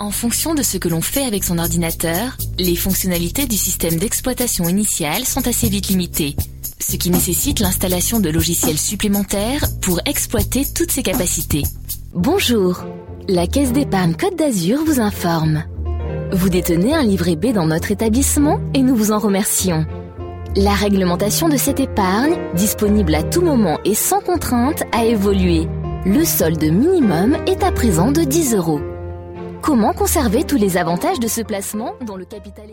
En fonction de ce que l'on fait avec son ordinateur, les fonctionnalités du système d'exploitation initial sont assez vite limitées, ce qui nécessite l'installation de logiciels supplémentaires pour exploiter toutes ses capacités. Bonjour, la Caisse d'épargne Côte d'Azur vous informe. Vous détenez un livret B dans notre établissement et nous vous en remercions. La réglementation de cette épargne, disponible à tout moment et sans contrainte, a évolué. Le solde minimum est à présent de 10 €. Comment conserver tous les avantages de ce placement dont le capital est garanti ?